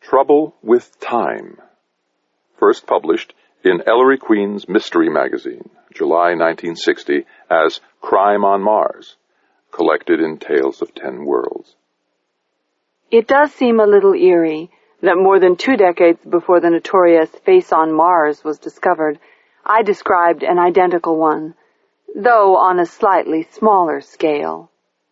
Trouble with Time. First published in Ellery Queen's Mystery Magazine, July 1960, as Crime on Mars, collected in Tales of 10 Worlds. It does seem a little eerie that more than 2 decades before the notorious Face on Mars was discovered, I described an identical one, though on a slightly smaller scale.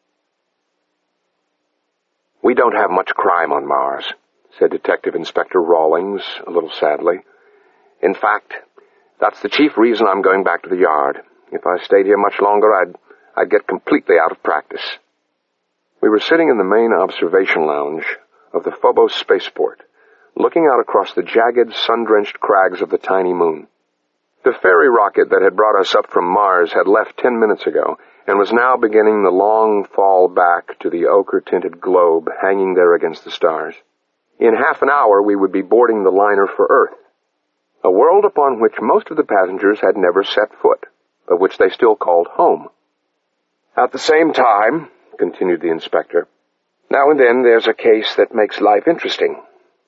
"We don't have much crime on Mars," said Detective Inspector Rawlings, a little sadly. "In fact, that's the chief reason I'm going back to the yard. If I stayed here much longer, I'd get completely out of practice." We were sitting in the main observation lounge of the Phobos spaceport, looking out across the jagged, sun-drenched crags of the tiny moon. The ferry rocket that had brought us up from Mars had left 10 minutes ago, and was now beginning the long fall back to the ochre-tinted globe hanging there against the stars. In half an hour we would be boarding the liner for Earth, a world upon which most of the passengers had never set foot, but which they still called home. "At the same time," continued the inspector, "now and then there's a case that makes life interesting.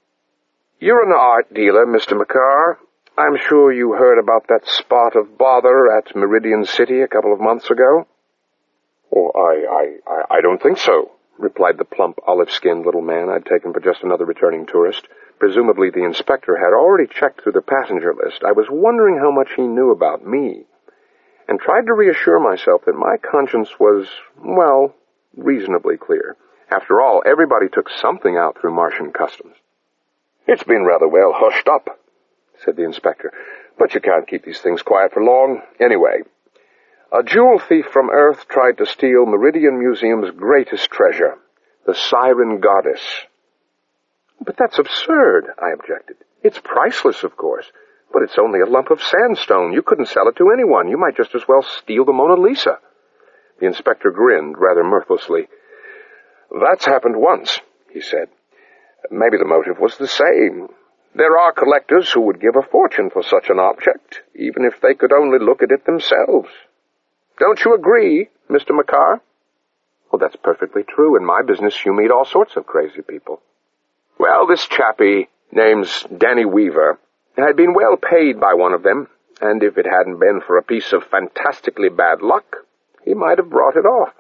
You're an art dealer, Mr. McCarr. I'm sure you heard about that spot of bother at Meridian City a couple of months ago." "Oh, I don't think so," replied the plump, olive-skinned little man I'd taken for just another returning tourist. Presumably the inspector had already checked through the passenger list. I was wondering how much he knew about me, and tried to reassure myself that my conscience was, well, reasonably clear. After all, everybody took something out through Martian customs. "It's been rather well hushed up," said the inspector, "but you can't keep these things quiet for long. Anyway, a jewel thief from Earth tried to steal Meridian Museum's greatest treasure, the Siren Goddess." "But that's absurd," I objected. "It's priceless, of course, but it's only a lump of sandstone. You couldn't sell it to anyone. You might just as well steal the Mona Lisa." The inspector grinned rather mirthlessly. "That's happened once," he said. "Maybe the motive was the same. There are collectors who would give a fortune for such an object, even if they could only look at it themselves. Don't you agree, Mr. McCarr?" "Well, that's perfectly true. In my business, you meet all sorts of crazy people." "Well, this chappie, name's Danny Weaver, had been well paid by one of them, and if it hadn't been for a piece of fantastically bad luck, he might have brought it off."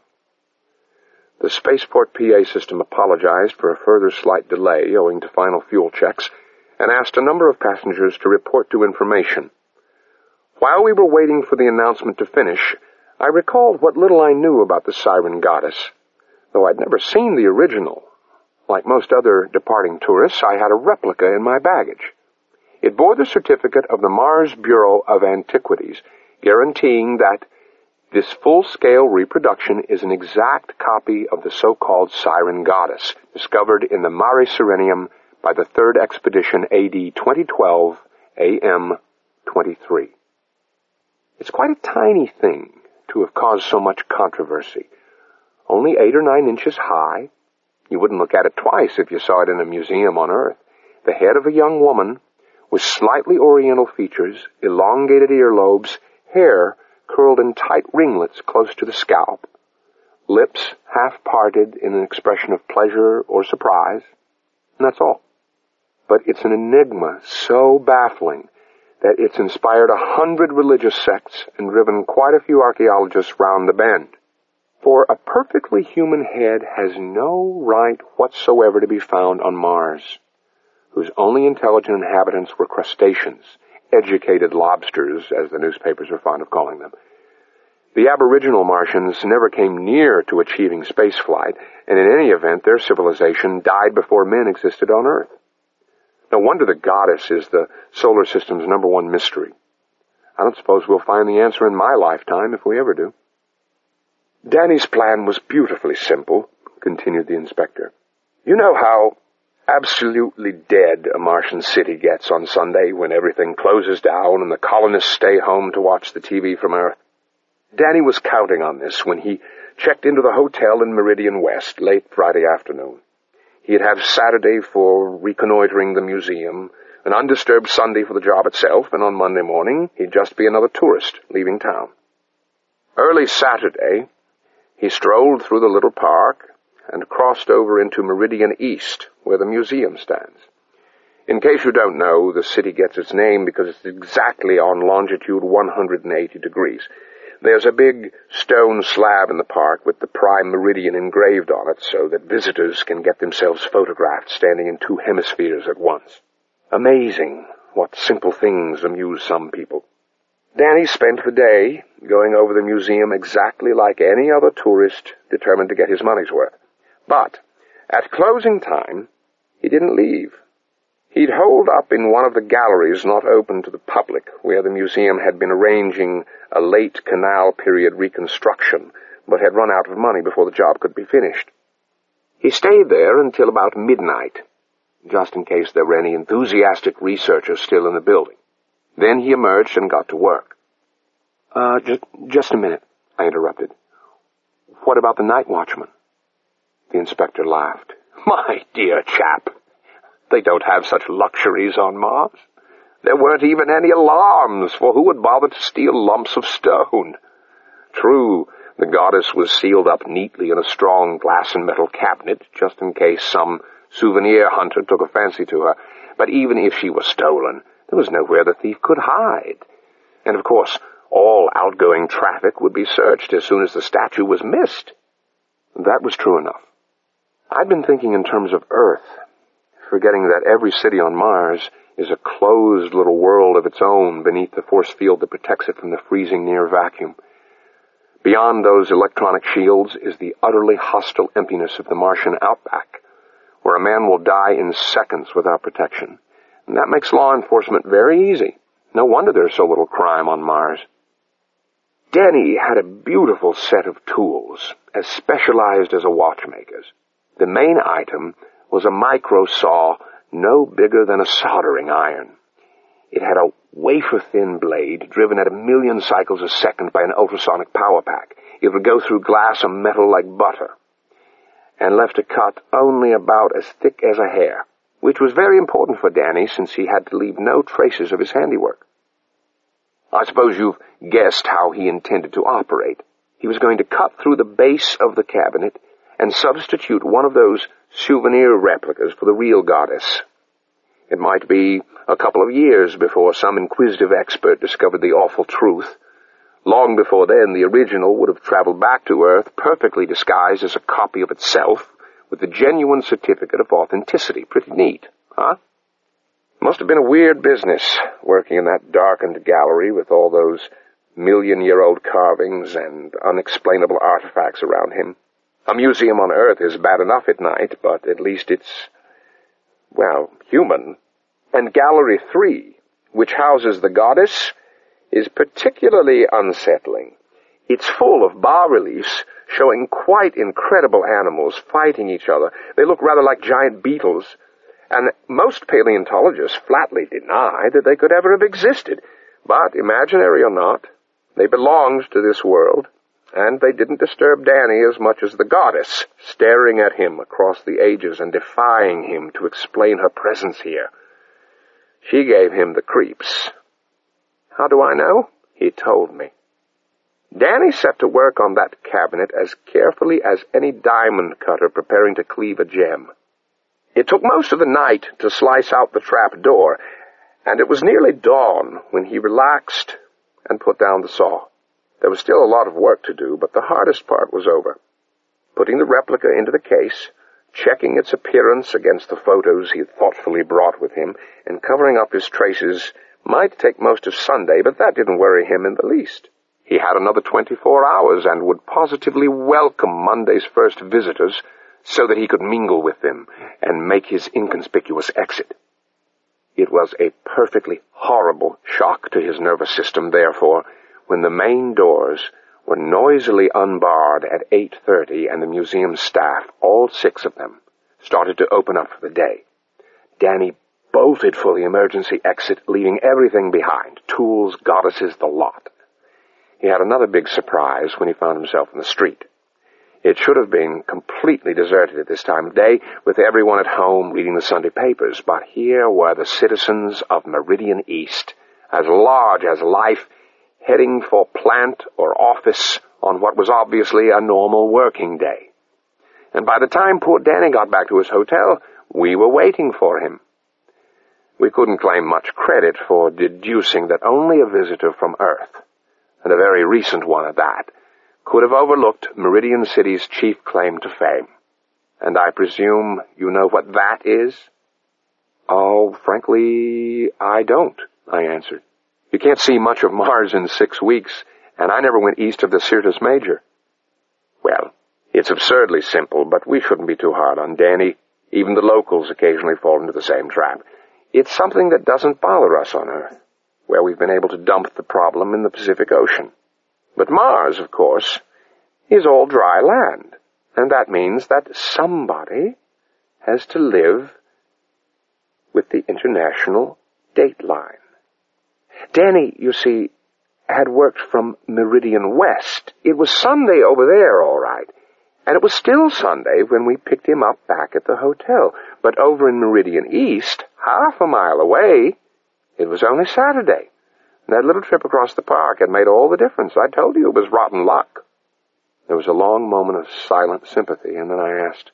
The spaceport PA system apologized for a further slight delay owing to final fuel checks, and asked a number of passengers to report to information. While we were waiting for the announcement to finish, I recalled what little I knew about the Siren Goddess, though I'd never seen the original. Like most other departing tourists, I had a replica in my baggage. It bore the certificate of the Mars Bureau of Antiquities, guaranteeing that this full-scale reproduction is an exact copy of the so-called Siren Goddess, discovered in the Mare Serenum by the 3rd Expedition AD 2012, AM 23. It's quite a tiny thing to have caused so much controversy. Only 8 or 9 inches high. You wouldn't look at it twice if you saw it in a museum on Earth. The head of a young woman with slightly oriental features, elongated earlobes, hair curled in tight ringlets close to the scalp, lips half-parted in an expression of pleasure or surprise, and that's all. But it's an enigma so baffling that it's inspired 100 religious sects and driven quite a few archaeologists round the bend. For a perfectly human head has no right whatsoever to be found on Mars, whose only intelligent inhabitants were crustaceans, educated lobsters, as the newspapers are fond of calling them. The aboriginal Martians never came near to achieving spaceflight, and in any event their civilization died before men existed on Earth. No wonder the goddess is the solar system's #1 mystery. I don't suppose we'll find the answer in my lifetime, if we ever do. "Danny's plan was beautifully simple," continued the inspector. "You know how absolutely dead a Martian city gets on Sunday when everything closes down and the colonists stay home to watch the TV from Earth? Danny was counting on this when he checked into the hotel in Meridian West late Friday afternoon. He'd have Saturday for reconnoitering the museum, an undisturbed Sunday for the job itself, and on Monday morning he'd just be another tourist leaving town. Early Saturday, he strolled through the little park and crossed over into Meridian East, where the museum stands. In case you don't know, the city gets its name because it's exactly on longitude 180 degrees. There's a big stone slab in the park with the prime meridian engraved on it so that visitors can get themselves photographed standing in two hemispheres at once. Amazing what simple things amuse some people. Danny spent the day going over the museum exactly like any other tourist determined to get his money's worth. But at closing time, he didn't leave. He'd holed up in one of the galleries not open to the public, where the museum had been arranging a late canal period reconstruction, but had run out of money before the job could be finished. He stayed there until about midnight, just in case there were any enthusiastic researchers still in the building. Then he emerged and got to work. Just a minute, I interrupted. What about the night watchman? The inspector laughed. My dear chap, they don't have such luxuries on Mars. There weren't even any alarms, for who would bother to steal lumps of stone? True, the goddess was sealed up neatly in a strong glass and metal cabinet, just in case some souvenir hunter took a fancy to her, but even if she was stolen, there was nowhere the thief could hide. And of course, all outgoing traffic would be searched as soon as the statue was missed. That was true enough. I'd been thinking in terms of Earth, forgetting that every city on Mars is a closed little world of its own beneath the force field that protects it from the freezing near vacuum. Beyond those electronic shields is the utterly hostile emptiness of the Martian outback, where a man will die in seconds without protection. And that makes law enforcement very easy. No wonder there's so little crime on Mars. Danny had a beautiful set of tools, as specialized as a watchmaker's. The main item was a micro saw no bigger than a soldering iron. It had a wafer-thin blade driven at 1,000,000 cycles a second by an ultrasonic power pack. It would go through glass and metal like butter, and left a cut only about as thick as a hair, which was very important for Danny since he had to leave no traces of his handiwork. I suppose you've guessed how he intended to operate. He was going to cut through the base of the cabinet and substitute one of those souvenir replicas for the real goddess. It might be a couple of years before some inquisitive expert discovered the awful truth. Long before then, the original would have traveled back to Earth perfectly disguised as a copy of itself, with a genuine certificate of authenticity. Pretty neat, huh? Must have been a weird business, working in that darkened gallery with all those 1,000,000-year-old carvings and unexplainable artifacts around him. A museum on Earth is bad enough at night, but at least it's, well, human. And Gallery 3, which houses the goddess, is particularly unsettling. It's full of bas-reliefs showing quite incredible animals fighting each other. They look rather like giant beetles, and most paleontologists flatly deny that they could ever have existed. But, imaginary or not, they belonged to this world, and they didn't disturb Danny as much as the goddess, staring at him across the ages and defying him to explain her presence here. She gave him the creeps. How do I know? He told me. Danny set to work on that cabinet as carefully as any diamond cutter preparing to cleave a gem. It took most of the night to slice out the trap door, and it was nearly dawn when he relaxed and put down the saw. There was still a lot of work to do, but the hardest part was over. Putting the replica into the case, checking its appearance against the photos he had thoughtfully brought with him, and covering up his traces might take most of Sunday, but that didn't worry him in the least. He had another 24 hours and would positively welcome Monday's first visitors so that he could mingle with them and make his inconspicuous exit. It was a perfectly horrible shock to his nervous system, therefore, when the main doors were noisily unbarred at 8:30 and the museum staff, all 6 of them, started to open up for the day. Danny bolted for the emergency exit, leaving everything behind, tools, goddesses, the lot. He had another big surprise when he found himself in the street. It should have been completely deserted at this time of day, with everyone at home reading the Sunday papers, but here were the citizens of Meridian East, as large as life, heading for plant or office on what was obviously a normal working day. And by the time poor Danny got back to his hotel, we were waiting for him. We couldn't claim much credit for deducing that only a visitor from Earth, and a very recent one at that, could have overlooked Meridian City's chief claim to fame. And I presume you know what that is? Oh, frankly, I don't, I answered. You can't see much of Mars in 6 weeks, and I never went east of the Syrtis Major. Well, it's absurdly simple, but we shouldn't be too hard on Danny. Even the locals occasionally fall into the same trap. It's something that doesn't bother us on Earth, where we've been able to dump the problem in the Pacific Ocean. But Mars, of course, is all dry land, and that means that somebody has to live with the international dateline. Danny, you see, had worked from Meridian West. It was Sunday over there, all right. And it was still Sunday when we picked him up back at the hotel. But over in Meridian East, half a mile away, it was only Saturday. And that little trip across the park had made all the difference. I told you it was rotten luck. There was a long moment of silent sympathy, and then I asked,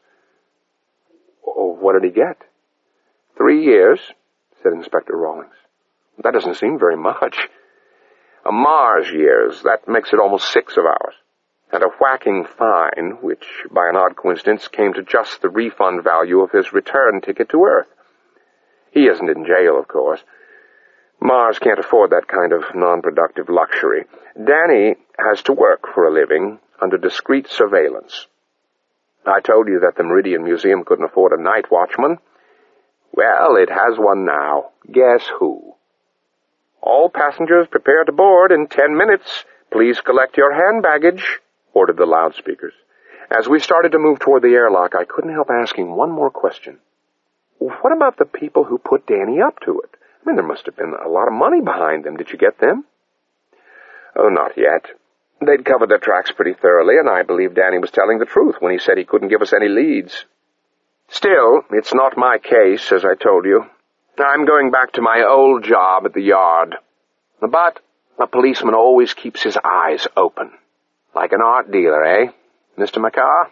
"Oh, what did he get?" 3 years, said Inspector Rawlings. That doesn't seem very much. A Mars years, that makes it almost 6 of ours. And a whacking fine, which, by an odd coincidence, came to just the refund value of his return ticket to Earth. He isn't in jail, of course. Mars can't afford that kind of non-productive luxury. Danny has to work for a living under discreet surveillance. I told you that the Meridian Museum couldn't afford a night watchman. Well, it has one now. Guess who? All passengers prepare to board in 10 minutes. Please collect your hand baggage, ordered the loudspeakers. As we started to move toward the airlock, I couldn't help asking one more question. What about the people who put Danny up to it? I mean, there must have been a lot of money behind them. Did you get them? Oh, not yet. They'd covered their tracks pretty thoroughly, and I believe Danny was telling the truth when he said he couldn't give us any leads. Still, it's not my case, as I told you. I'm going back to my old job at the Yard. But a policeman always keeps his eyes open. Like an art dealer, eh, Mr. McCarr?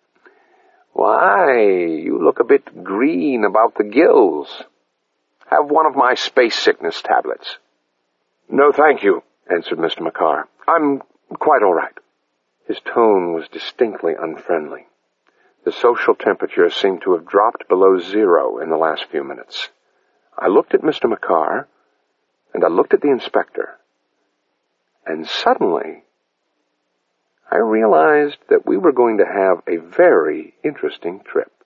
Why, you look a bit green about the gills. Have one of my space sickness tablets. No, thank you, answered Mr. McCarr. I'm quite all right. His tone was distinctly unfriendly. The social temperature seemed to have dropped below 0 in the last few minutes. I looked at Mr. McCarr, and I looked at the inspector, and suddenly I realized that we were going to have a very interesting trip.